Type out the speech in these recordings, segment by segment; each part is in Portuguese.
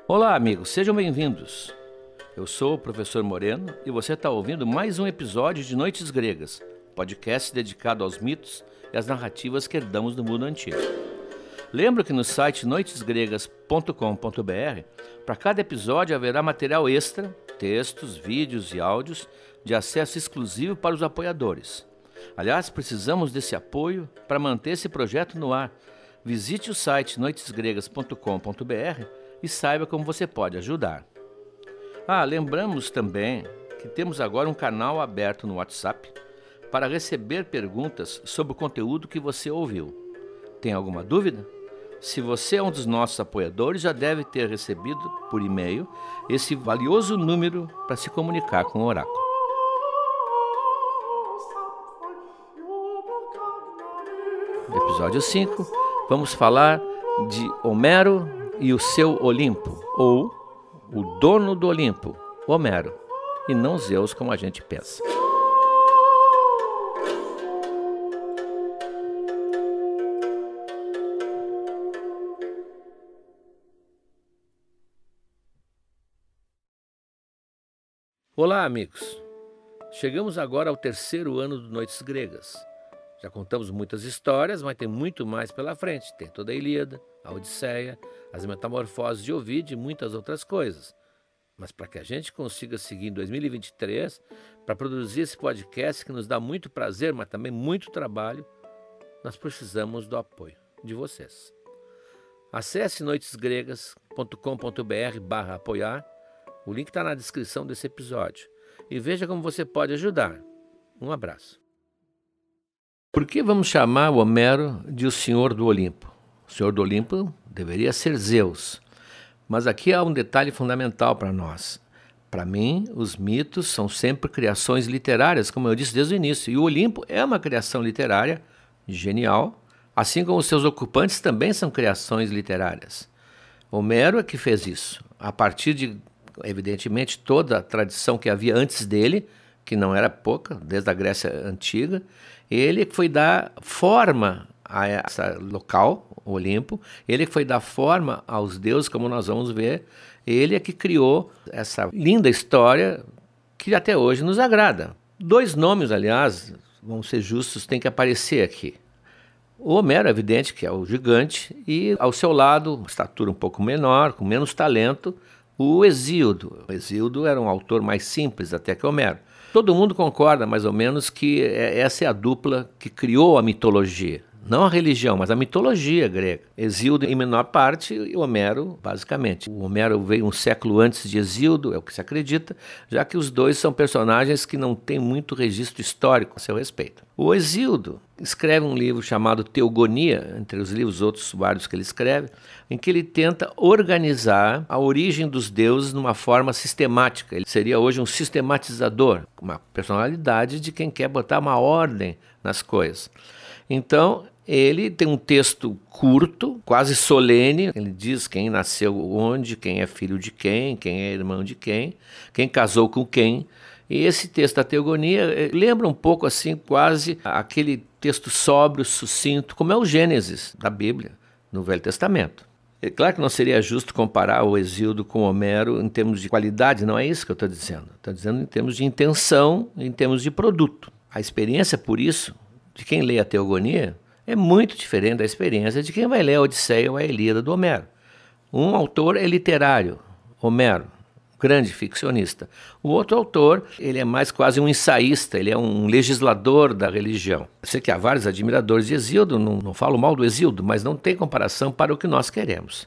Olá, amigos, sejam bem-vindos. Eu sou o professor Moreno e você está ouvindo mais um episódio de Noites Gregas, podcast dedicado aos mitos e às narrativas que herdamos do mundo antigo. Lembro que no site noitesgregas.com.br, para cada episódio haverá material extra, textos, vídeos e áudios de acesso exclusivo para os apoiadores. Aliás, precisamos desse apoio para manter esse projeto no ar. Visite o site noitesgregas.com.br e saiba como você pode ajudar. Lembramos também que temos agora um canal aberto no WhatsApp para receber perguntas sobre o conteúdo que você ouviu. Tem alguma dúvida? Se você é um dos nossos apoiadores, já deve ter recebido por e-mail esse valioso número para se comunicar com o oráculo. No episódio 5, vamos falar de Homero e o seu Olimpo, ou o dono do Olimpo, Homero, e não Zeus como a gente pensa. Olá, amigos! Chegamos agora ao terceiro ano do Noites Gregas. Já contamos muitas histórias, mas tem muito mais pela frente. Tem toda a Ilíada, a Odisseia, as Metamorfoses de Ovídio e muitas outras coisas. Mas para que a gente consiga seguir em 2023, para produzir esse podcast que nos dá muito prazer, mas também muito trabalho, nós precisamos do apoio de vocês. Acesse noitesgregas.com.br/apoiar, o link está na descrição desse episódio, e veja como você pode ajudar. Um abraço. Por que vamos chamar o Homero de o Senhor do Olimpo? O Senhor do Olimpo deveria ser Zeus. Mas aqui há um detalhe fundamental para nós. Para mim, os mitos são sempre criações literárias, como eu disse desde o início. E o Olimpo é uma criação literária genial, assim como os seus ocupantes também são criações literárias. Homero é que fez isso, a partir de, evidentemente, toda a tradição que havia antes dele, que não era pouca, desde a Grécia Antiga. Ele foi dar forma a esse local, o Olimpo, ele foi dar forma aos deuses, como nós vamos ver. Ele é que criou essa linda história que até hoje nos agrada. Dois nomes, aliás, vamos ser justos, tem que aparecer aqui. O Homero, é evidente que é o gigante, e ao seu lado, estatura um pouco menor, com menos talento, o Hesíodo. O Hesíodo era um autor mais simples até que Homero. Todo mundo concorda, mais ou menos, que essa é a dupla que criou a mitologia. Não a religião, mas a mitologia grega. Hesíodo em menor parte e Homero, basicamente. O Homero veio um século antes de Hesíodo, é o que se acredita, já que os dois são personagens que não têm muito registro histórico a seu respeito. O Hesíodo escreve um livro chamado Teogonia, entre os livros outros vários que ele escreve, em que ele tenta organizar a origem dos deuses numa forma sistemática. Ele seria hoje um sistematizador, uma personalidade de quem quer botar uma ordem nas coisas. Então, ele tem um texto curto, quase solene. Ele diz quem nasceu onde, quem é filho de quem é irmão de quem casou com quem. E esse texto da Teogonia lembra um pouco assim, quase aquele texto sóbrio, sucinto, como é o Gênesis da Bíblia, no Velho Testamento. É claro que não seria justo comparar o Hesíodo com o Homero em termos de qualidade, não é isso que eu estou dizendo. Estou dizendo em termos de intenção, em termos de produto. A experiência, por isso, de quem lê a Teogonia é muito diferente da experiência de quem vai ler a Odisseia ou a Ilíada do Homero. Um autor é literário, Homero, grande ficcionista. O outro autor, ele é mais quase um ensaísta, ele é um legislador da religião. Eu sei que há vários admiradores de Hesíodo, não falo mal do Hesíodo, mas não tem comparação para o que nós queremos.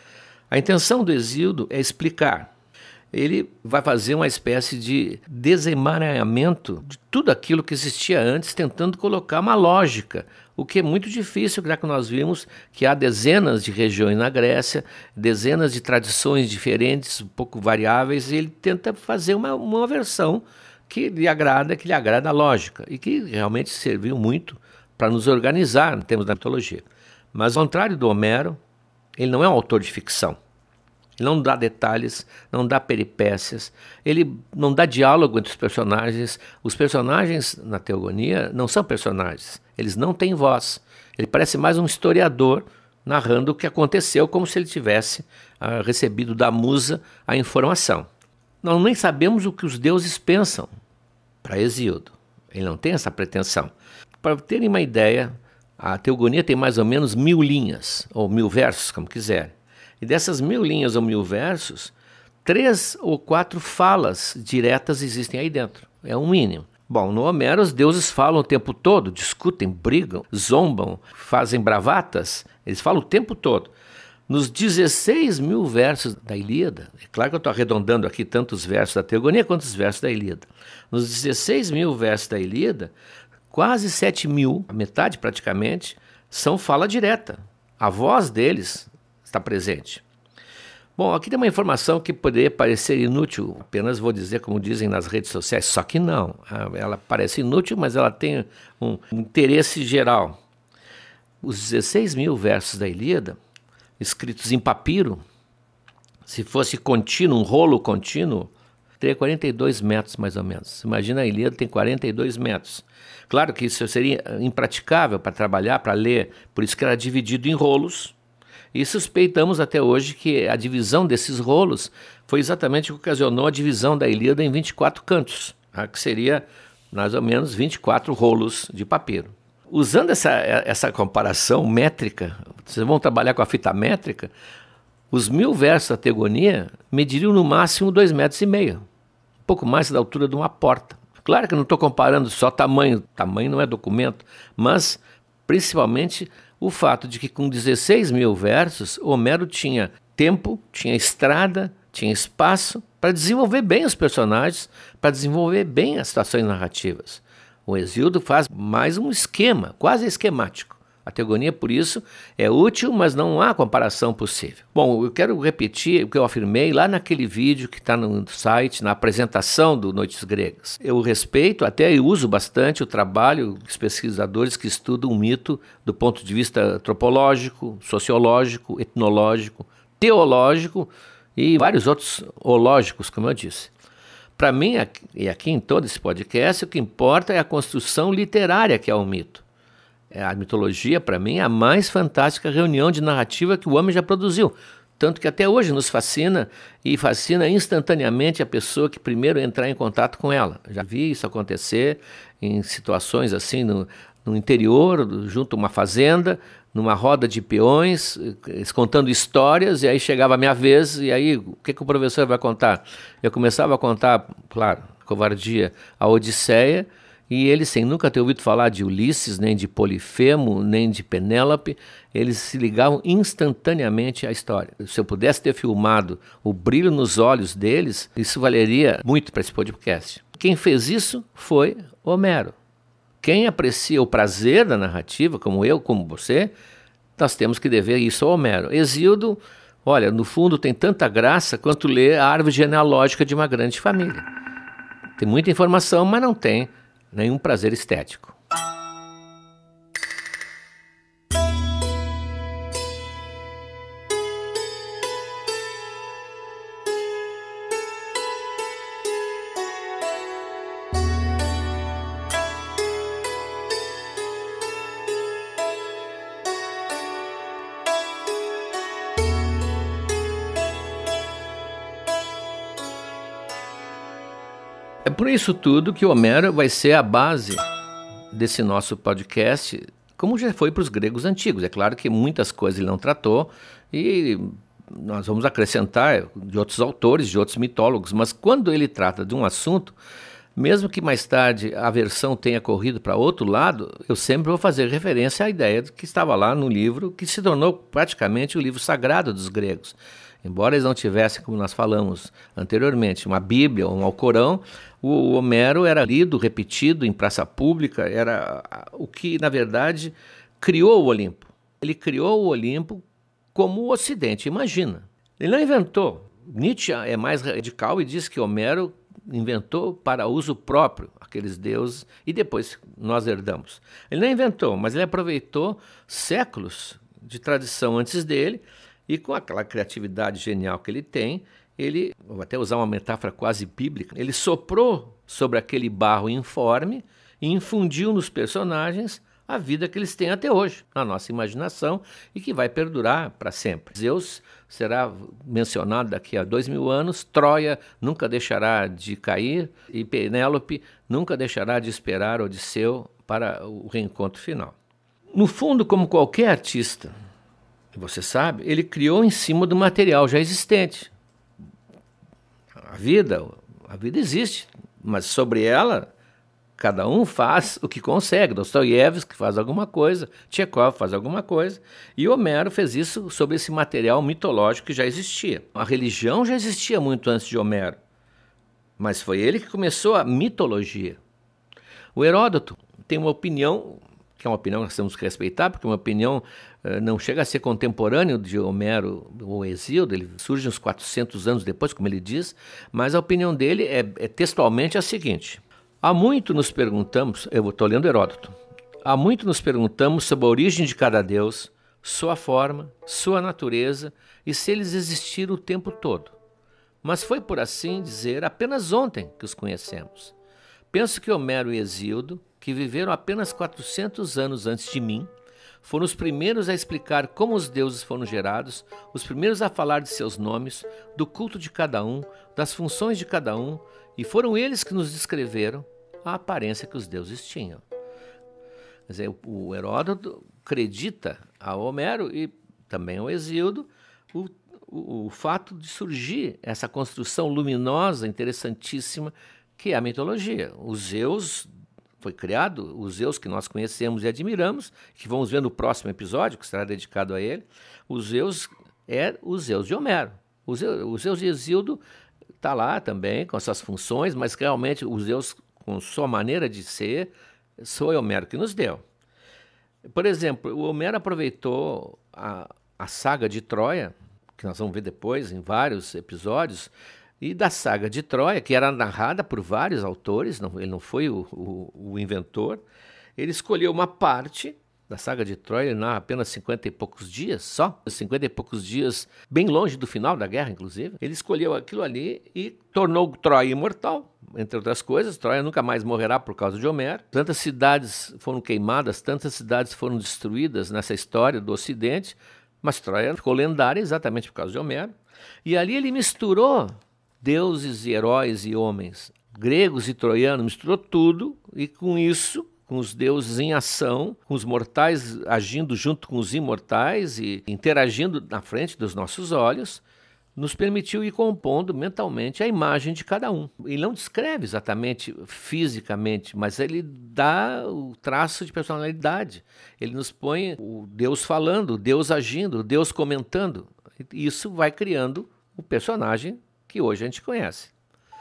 A intenção do Hesíodo é explicar. Ele vai fazer uma espécie de desemaranhamento de tudo aquilo que existia antes, tentando colocar uma lógica, o que é muito difícil, já que nós vimos que há dezenas de regiões na Grécia, dezenas de tradições diferentes, um pouco variáveis, e ele tenta fazer uma versão que lhe agrada a lógica, e que realmente serviu muito para nos organizar em termos da mitologia. Mas, ao contrário do Homero, ele não é um autor de ficção. Ele não dá detalhes, não dá peripécias, ele não dá diálogo entre os personagens. Os personagens na Teogonia não são personagens, eles não têm voz. Ele parece mais um historiador narrando o que aconteceu como se ele tivesse recebido da musa a informação. Nós nem sabemos o que os deuses pensam para Hesíodo. Ele não tem essa pretensão. Para terem uma ideia, a Teogonia tem mais ou menos 1000 linhas, ou 1000 versos, como quiser. E dessas 1000 linhas ou 1000 versos, 3 ou 4 falas diretas existem aí dentro. É um mínimo. Bom, no Homero os deuses falam o tempo todo, discutem, brigam, zombam, fazem bravatas, eles falam o tempo todo. Nos 16.000 versos da Ilíada, é claro que eu estou arredondando aqui tanto os versos da Teogonia quanto os versos da Ilíada. Nos 16.000 versos da Ilíada, quase 7.000, a metade praticamente, são fala direta. A voz deles está presente. Bom, aqui tem uma informação que poderia parecer inútil, apenas vou dizer como dizem nas redes sociais, só que não. Ela parece inútil, mas ela tem um interesse geral. Os 16.000 versos da Ilíada, escritos em papiro, se fosse contínuo, um rolo contínuo, teria 42 metros mais ou menos. Imagina, a Ilíada tem 42 metros. Claro que isso seria impraticável para trabalhar, para ler, por isso que era dividido em rolos, e suspeitamos até hoje que a divisão desses rolos foi exatamente o que ocasionou a divisão da Ilíada em 24 cantos, que seria mais ou menos 24 rolos de papiro. Usando essa comparação métrica, vocês vão trabalhar com a fita métrica, os 1000 versos da Teogonia mediriam no máximo 2,5 metros, um pouco mais da altura de uma porta. Claro que eu não estou comparando só tamanho não é documento, mas principalmente o fato de que com 16.000 versos, Homero tinha tempo, tinha estrada, tinha espaço para desenvolver bem os personagens, para desenvolver bem as situações narrativas. O Hesíodo faz mais um esquema, quase esquemático. A Teogonia, por isso, é útil, mas não há comparação possível. Bom, eu quero repetir o que eu afirmei lá naquele vídeo que está no site, na apresentação do Noites Gregas. Eu respeito, até eu uso bastante o trabalho dos pesquisadores que estudam o mito do ponto de vista antropológico, sociológico, etnológico, teológico e vários outros ológicos, como eu disse. Para mim, e aqui em todo esse podcast, o que importa é a construção literária que é o mito. A mitologia, para mim, é a mais fantástica reunião de narrativa que o homem já produziu. Tanto que até hoje nos fascina e fascina instantaneamente a pessoa que primeiro entrar em contato com ela. Já vi isso acontecer em situações assim no interior, junto a uma fazenda, numa roda de peões, contando histórias, e aí chegava a minha vez, e aí o que o professor vai contar? Eu começava a contar, claro, covardia, a Odisseia, e eles, sem nunca ter ouvido falar de Ulisses, nem de Polifemo, nem de Penélope, eles se ligavam instantaneamente à história. Se eu pudesse ter filmado o brilho nos olhos deles, isso valeria muito para esse podcast. Quem fez isso foi Homero. Quem aprecia o prazer da narrativa, como eu, como você, nós temos que dever isso a Homero. Hesíodo, olha, no fundo tem tanta graça quanto ler a árvore genealógica de uma grande família. Tem muita informação, mas não tem nenhum prazer estético. É por isso tudo que Homero vai ser a base desse nosso podcast, como já foi para os gregos antigos. É claro que muitas coisas ele não tratou e nós vamos acrescentar de outros autores, de outros mitólogos, mas quando ele trata de um assunto, mesmo que mais tarde a versão tenha corrido para outro lado, eu sempre vou fazer referência à ideia que estava lá no livro, que se tornou praticamente o livro sagrado dos gregos. Embora eles não tivessem, como nós falamos anteriormente, uma Bíblia ou um Alcorão, o Homero era lido, repetido em praça pública, era o que, na verdade, criou o Olimpo. Ele criou o Olimpo como o Ocidente, imagina. Ele não inventou. Nietzsche é mais radical e diz que Homero inventou para uso próprio aqueles deuses e depois nós herdamos. Ele não inventou, mas ele aproveitou séculos de tradição antes dele. E com aquela criatividade genial que ele tem, ele, vou até usar uma metáfora quase bíblica, ele soprou sobre aquele barro informe e infundiu nos personagens a vida que eles têm até hoje, na nossa imaginação, e que vai perdurar para sempre. Zeus será mencionado daqui a 2000 anos, Troia nunca deixará de cair, e Penélope nunca deixará de esperar Odisseu para o reencontro final. No fundo, como qualquer artista, você sabe, ele criou em cima do material já existente. A vida existe, mas sobre ela, cada um faz o que consegue. Dostoiévski faz alguma coisa, Tchekhov faz alguma coisa, e Homero fez isso sobre esse material mitológico que já existia. A religião já existia muito antes de Homero, mas foi ele que começou a mitologia. O Heródoto tem uma opinião, que é uma opinião que nós temos que respeitar, porque uma opinião não chega a ser contemporâneo de Homero ou Hesíodo, ele surge uns 400 anos depois, como ele diz, mas a opinião dele é textualmente a seguinte: há muito nos perguntamos, eu estou lendo Heródoto, há muito nos perguntamos sobre a origem de cada deus, sua forma, sua natureza e se eles existiram o tempo todo. Mas foi, por assim dizer, apenas ontem que os conhecemos. Penso que Homero e Hesíodo, que viveram apenas 400 anos antes de mim, foram os primeiros a explicar como os deuses foram gerados, os primeiros a falar de seus nomes, do culto de cada um, das funções de cada um, e foram eles que nos descreveram a aparência que os deuses tinham. Quer dizer, o Heródoto acredita a Homero e também ao Hesíodo o fato de surgir essa construção luminosa, interessantíssima, que é a mitologia. Os Zeus foi criado, os Zeus que nós conhecemos e admiramos, que vamos ver no próximo episódio, que será dedicado a ele, os Zeus é o Zeus de Homero. O Zeus de Hesíodo está lá também, com essas funções, mas realmente o Zeus, com sua maneira de ser, foi Homero que nos deu. Por exemplo, o Homero aproveitou a saga de Troia, que nós vamos ver depois em vários episódios, e da saga de Troia, que era narrada por vários autores, ele não foi o inventor, ele escolheu uma parte da saga de Troia, ele narra apenas 50 e poucos dias só, 50 e poucos dias bem longe do final da guerra, inclusive. Ele escolheu aquilo ali e tornou Troia imortal, entre outras coisas. Troia nunca mais morrerá por causa de Homero. Tantas cidades foram queimadas, tantas cidades foram destruídas nessa história do Ocidente, mas Troia ficou lendária exatamente por causa de Homero. E ali ele misturou deuses e heróis e homens, gregos e troianos, misturou tudo, e com isso, com os deuses em ação, com os mortais agindo junto com os imortais e interagindo na frente dos nossos olhos, nos permitiu ir compondo mentalmente a imagem de cada um. Ele não descreve exatamente fisicamente, mas ele dá o traço de personalidade. Ele nos põe o Deus falando, o Deus agindo, o Deus comentando. Isso vai criando o personagem que hoje a gente conhece.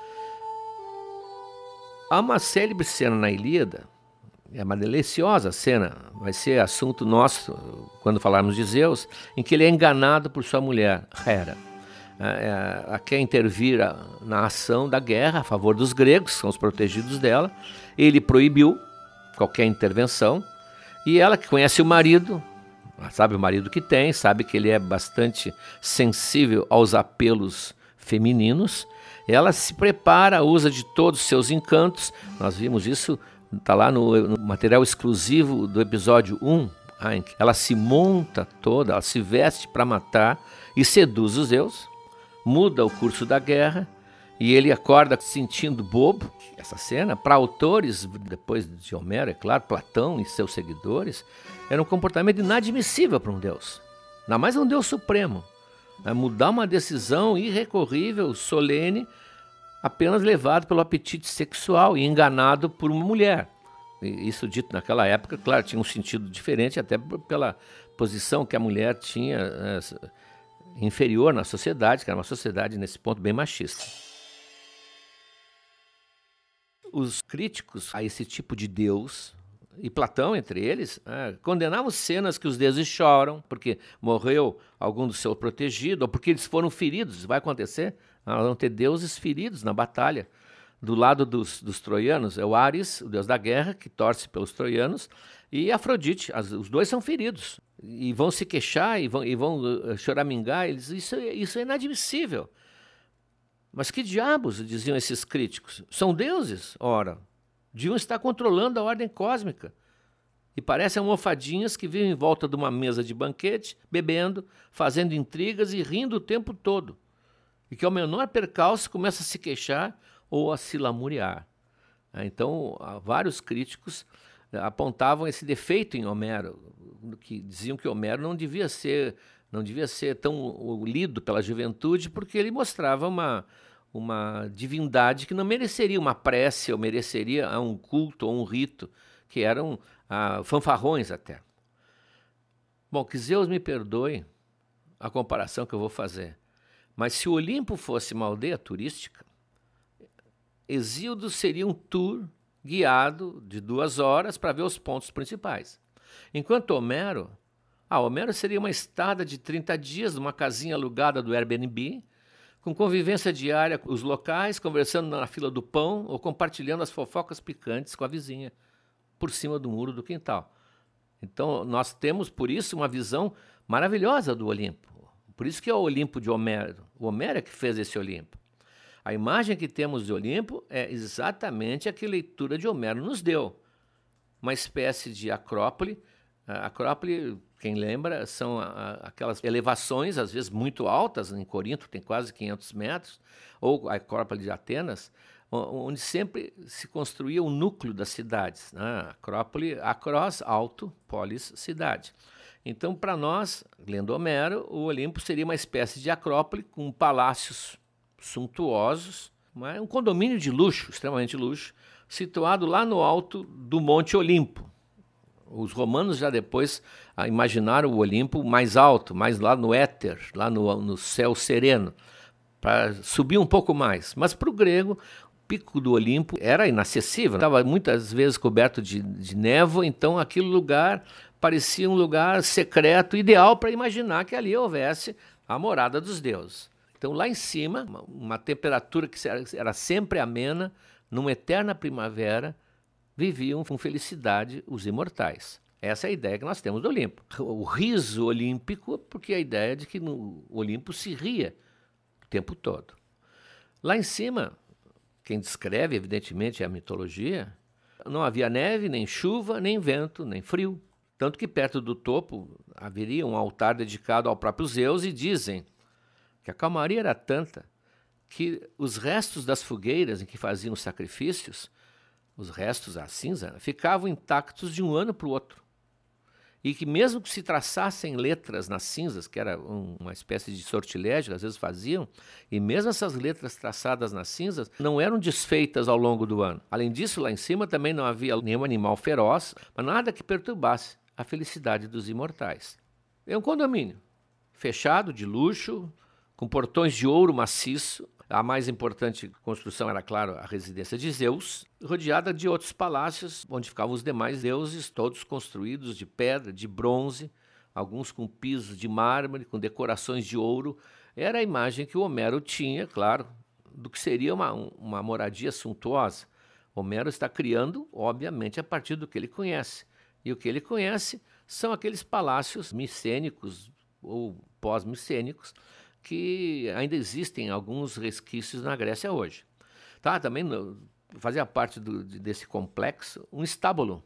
Há uma célebre cena na Ilíada, é uma deliciosa cena, vai ser assunto nosso quando falarmos de Zeus, em que ele é enganado por sua mulher, Hera. Quer intervir na ação da guerra a favor dos gregos, que são os protegidos dela. Ele proibiu qualquer intervenção, e ela, que conhece o marido, sabe o marido que tem, sabe que ele é bastante sensível aos apelos femininos, ela se prepara, usa de todos os seus encantos. Nós vimos isso, está lá no material exclusivo do episódio 1, em que ela se monta toda, ela se veste para matar e seduz os Zeus, muda o curso da guerra, e ele acorda se sentindo bobo. Essa cena, para autores, depois de Homero, é claro, Platão e seus seguidores, era um comportamento inadmissível para um deus, ainda mais um deus supremo. Mudar uma decisão irrecorrível, solene, apenas levado pelo apetite sexual e enganado por uma mulher. E isso dito naquela época, claro, tinha um sentido diferente, até pela posição que a mulher tinha inferior na sociedade, que era uma sociedade nesse ponto bem machista. Os críticos a esse tipo de Deus, e Platão entre eles, condenavam cenas que os deuses choram porque morreu algum do seu protegido, ou porque eles foram feridos. Vai acontecer, nós vamos ter deuses feridos na batalha. Do lado dos troianos é o Ares, o deus da guerra, que torce pelos troianos, e Afrodite, os dois são feridos, e vão se queixar, e vão choramingar. Isso é inadmissível. Mas que diabos, diziam esses críticos? São deuses? Ora, deviam estar controlando a ordem cósmica. e parecem almofadinhas que vivem em volta de uma mesa de banquete, bebendo, fazendo intrigas e rindo o tempo todo, e que ao menor percalço começa a se queixar ou a se lamuriar. Então, vários críticos apontavam esse defeito em Homero, que diziam que Homero não devia ser tão lido pela juventude, porque ele mostrava uma divindade que não mereceria uma prece, ou mereceria um culto ou um rito, que eram fanfarrões até. Bom, que Zeus me perdoe a comparação que eu vou fazer, mas se o Olimpo fosse uma aldeia turística, Hesíodo seria um tour guiado de 2 horas para ver os pontos principais. Enquanto Homero seria uma estada de 30 dias numa casinha alugada do Airbnb, com convivência diária com os locais, conversando na fila do pão ou compartilhando as fofocas picantes com a vizinha, por cima do muro do quintal. Então, nós temos, por isso, uma visão maravilhosa do Olimpo. Por isso que é o Olimpo de Homero. O Homero é que fez esse Olimpo. A imagem que temos de Olimpo é exatamente a que a leitura de Homero nos deu. Uma espécie de acrópole. A acrópole, quem lembra, são aquelas elevações, às vezes muito altas, em Corinto tem quase 500 metros, ou a acrópole de Atenas, onde sempre se construía o núcleo das cidades. Acrópole, acros, alto, polis, cidade. Então, para nós, lendo Homero, o Olimpo seria uma espécie de acrópole com palácios suntuosos, um condomínio de luxo, extremamente luxo, situado lá no alto do Monte Olimpo. Os romanos já depois imaginaram o Olimpo mais alto, mais lá no éter, lá no céu sereno, para subir um pouco mais. Mas para o grego, o pico do Olimpo era inacessível, estava muitas vezes coberto de névoa, então aquele lugar parecia um lugar secreto, ideal para imaginar que ali houvesse a morada dos deuses. Então, lá em cima, uma temperatura que era sempre amena, numa eterna primavera, viviam com felicidade os imortais. Essa é a ideia que nós temos do Olimpo. O riso olímpico, porque a ideia de que no Olimpo se ria o tempo todo. Lá em cima, quem descreve, evidentemente, é a mitologia, não havia neve, nem chuva, nem vento, nem frio. Tanto que perto do topo haveria um altar dedicado ao próprio Zeus e dizem que a calmaria era tanta que os restos das fogueiras em que faziam os sacrifícios, os restos, a cinza, ficavam intactos de um ano para o outro. E que mesmo que se traçassem letras nas cinzas, que era uma espécie de sortilégio que às vezes faziam, e mesmo essas letras traçadas nas cinzas não eram desfeitas ao longo do ano. Além disso, lá em cima também não havia nenhum animal feroz, mas nada que perturbasse a felicidade dos imortais. É um condomínio fechado, de luxo, com portões de ouro maciço. A mais importante construção era, claro, a residência de Zeus, rodeada de outros palácios, onde ficavam os demais deuses, todos construídos de pedra, de bronze, alguns com pisos de mármore, com decorações de ouro. Era a imagem que o Homero tinha, claro, do que seria uma moradia suntuosa. Homero está criando, obviamente, a partir do que ele conhece. E o que ele conhece são aqueles palácios micênicos ou pós-micênicos, que ainda existem alguns resquícios na Grécia hoje. Também fazia parte desse complexo um estábulo,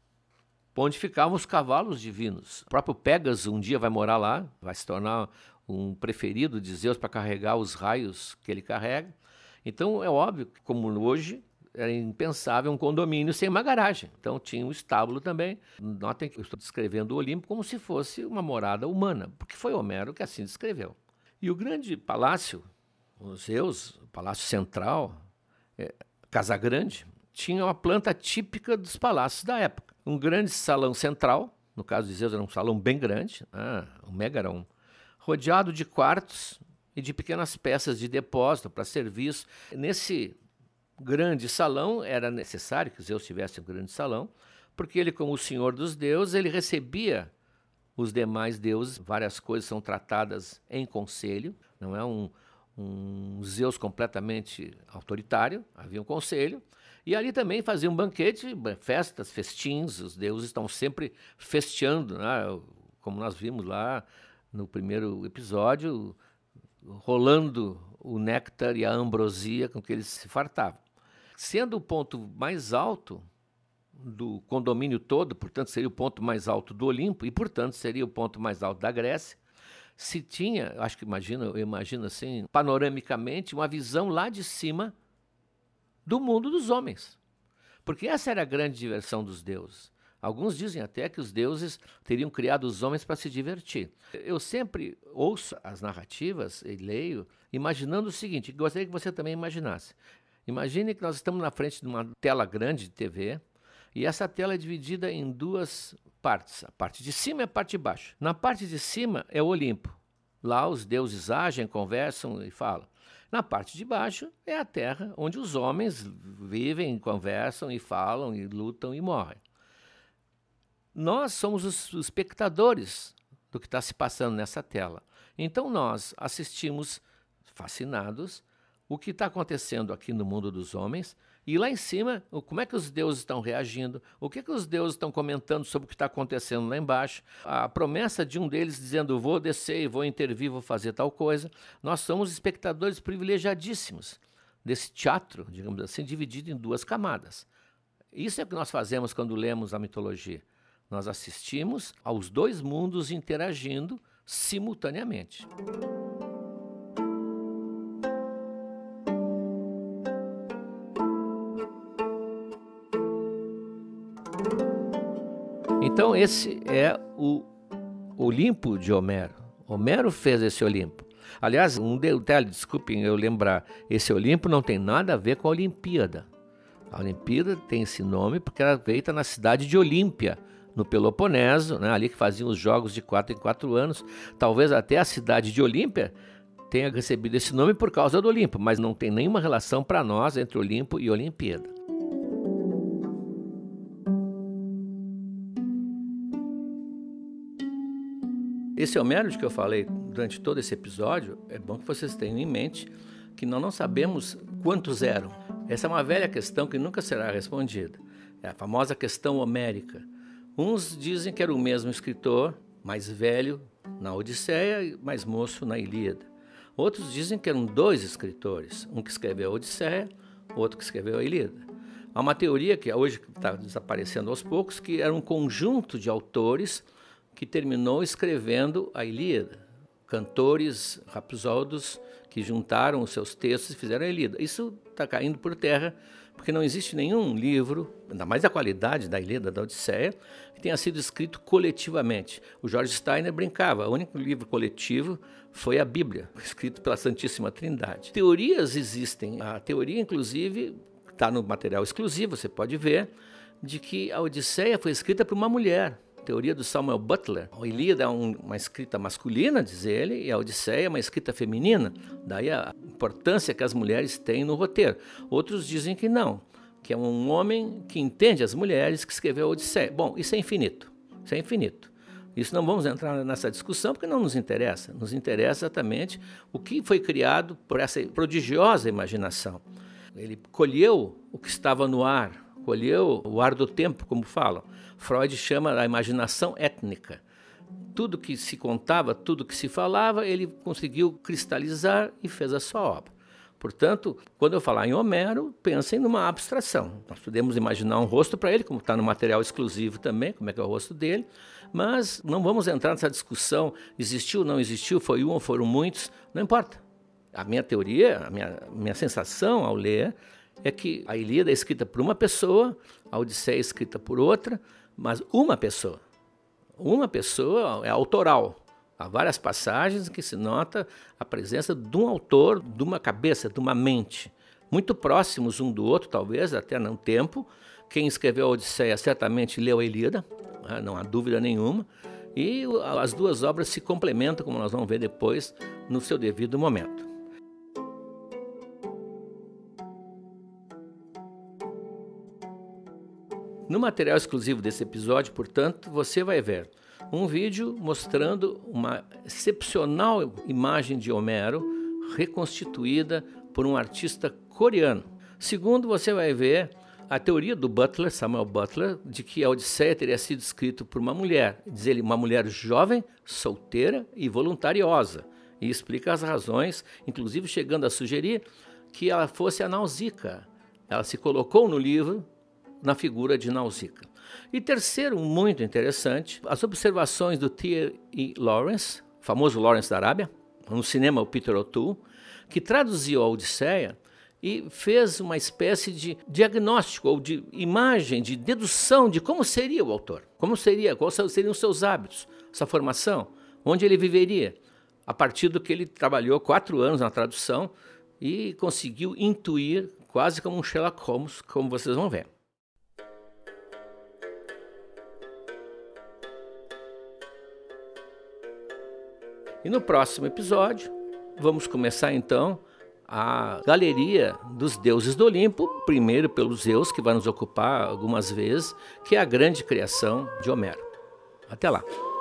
onde ficavam os cavalos divinos. O próprio Pégaso um dia vai morar lá, vai se tornar um preferido de Zeus para carregar os raios que ele carrega. Então é óbvio que, como hoje, era impensável um condomínio sem uma garagem. Então tinha um estábulo também. Notem que eu estou descrevendo o Olimpo como se fosse uma morada humana, porque foi Homero que assim descreveu. E o grande palácio, o Zeus, o palácio central, Casa Grande, tinha uma planta típica dos palácios da época. Um grande salão central, no caso de Zeus era um salão bem grande, um megaron, rodeado de quartos e de pequenas peças de depósito para serviço. Nesse grande salão era necessário que Zeus tivesse um grande salão, porque ele, como o senhor dos deuses, ele recebia os demais deuses. Várias coisas são tratadas em conselho, não é um Zeus completamente autoritário, havia um conselho, e ali também fazia um banquete, festas, festins, os deuses estão sempre festeando, né? Como nós vimos lá no primeiro episódio, rolando o néctar e a ambrosia com que eles se fartavam. Sendo o ponto mais alto do condomínio todo, portanto seria o ponto mais alto do Olimpo e, portanto, seria o ponto mais alto da Grécia. Se tinha, acho que eu imagino assim, panoramicamente, uma visão lá de cima do mundo dos homens. Porque essa era a grande diversão dos deuses. Alguns dizem até que os deuses teriam criado os homens para se divertir. Eu sempre ouço as narrativas e leio imaginando o seguinte, gostaria que você também imaginasse. Imagine que nós estamos na frente de uma tela grande de TV e essa tela é dividida em duas partes. A parte de cima e a parte de baixo. Na parte de cima é o Olimpo. Lá os deuses agem, conversam e falam. Na parte de baixo é a terra, onde os homens vivem, conversam e falam e lutam e morrem. Nós somos os espectadores do que está se passando nessa tela. Então nós assistimos, fascinados, o que está acontecendo aqui no mundo dos homens e lá em cima, como é que os deuses estão reagindo, o que os deuses estão comentando sobre o que está acontecendo lá embaixo, a promessa de um deles dizendo vou descer, vou intervir, vou fazer tal coisa. Nós somos espectadores privilegiadíssimos desse teatro, digamos assim, dividido em duas camadas. Isso é o que nós fazemos quando lemos a mitologia. Nós assistimos aos dois mundos interagindo simultaneamente. Então esse é o Olimpo de Homero. Homero fez esse Olimpo. Aliás, um detalhe, desculpem eu lembrar, esse Olimpo não tem nada a ver com a Olimpíada. A Olimpíada tem esse nome porque era feita na cidade de Olímpia, no Peloponeso, né, ali que faziam os jogos de 4 em 4 anos. Talvez até a cidade de Olímpia tenha recebido esse nome por causa do Olimpo, mas não tem nenhuma relação para nós entre Olimpo e Olimpíada. Esse Homero de que eu falei durante todo esse episódio, é bom que vocês tenham em mente que nós não sabemos quantos eram. Essa é uma velha questão que nunca será respondida. É a famosa questão homérica. Uns dizem que era o mesmo escritor, mais velho na Odisseia e mais moço na Ilíada. Outros dizem que eram 2 escritores, um que escreveu a Odisseia, outro que escreveu a Ilíada. Há uma teoria que hoje está desaparecendo aos poucos, que era um conjunto de autores que terminou escrevendo a Ilíada. Cantores rapsódios que juntaram os seus textos e fizeram a Ilíada. Isso está caindo por terra, porque não existe nenhum livro, ainda mais da qualidade da Ilíada, da Odisseia, que tenha sido escrito coletivamente. O George Steiner brincava, o único livro coletivo foi a Bíblia, escrito pela Santíssima Trindade. Teorias existem, a teoria inclusive está no material exclusivo, você pode ver, de que a Odisseia foi escrita por uma mulher. Teoria do Samuel Butler. A Ilíada é uma escrita masculina, diz ele, e a Odisseia é uma escrita feminina. Daí a importância que as mulheres têm no roteiro. Outros dizem que não, que é um homem que entende as mulheres que escreveu a Odisseia. Bom, isso é infinito. Isso é infinito. Isso não vamos entrar nessa discussão porque não nos interessa. Nos interessa exatamente o que foi criado por essa prodigiosa imaginação. Ele colheu o que estava no ar, colheu o ar do tempo, como falam. Freud chama a imaginação étnica. Tudo que se contava, tudo que se falava, ele conseguiu cristalizar e fez a sua obra. Portanto, quando eu falar em Homero, pensem numa abstração. Nós podemos imaginar um rosto para ele, como está no material exclusivo também, como é que é o rosto dele, mas não vamos entrar nessa discussão, existiu, não existiu, foi um ou foram muitos, não importa. A minha teoria, a minha sensação ao ler é que a Ilíada é escrita por uma pessoa, a Odisseia é escrita por outra, mas uma pessoa é autoral. Há várias passagens que se nota a presença de um autor, de uma cabeça, de uma mente, muito próximos um do outro, talvez até não tempo. Quem escreveu a Odisseia certamente leu a Ilíada, não há dúvida nenhuma, e as duas obras se complementam, como nós vamos ver depois, no seu devido momento. No material exclusivo desse episódio, portanto, você vai ver um vídeo mostrando uma excepcional imagem de Homero reconstituída por um artista coreano. Segundo, você vai ver a teoria do Butler, Samuel Butler, de que a Odisseia teria sido escrita por uma mulher, diz ele, uma mulher jovem, solteira e voluntariosa, e explica as razões, inclusive chegando a sugerir que ela fosse a Nausicaa. Ela se colocou no livro na figura de Nausicaa. E terceiro, muito interessante, as observações do T.E. Lawrence, famoso Lawrence da Arábia, no cinema o Peter O'Toole, que traduziu a Odisseia e fez uma espécie de diagnóstico ou de imagem, de dedução de como seria o autor, quais seriam os seus hábitos, sua formação, onde ele viveria, a partir do que ele trabalhou 4 anos na tradução e conseguiu intuir quase como um Sherlock Holmes, como vocês vão ver. E no próximo episódio, vamos começar então a galeria dos deuses do Olimpo, primeiro pelo Zeus, que vai nos ocupar algumas vezes, que é a grande criação de Homero. Até lá!